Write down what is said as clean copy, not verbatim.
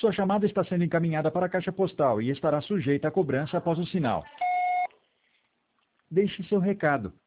Sua chamada está sendo encaminhada para a caixa postal e estará sujeita a cobrança após o sinal. Deixe seu recado.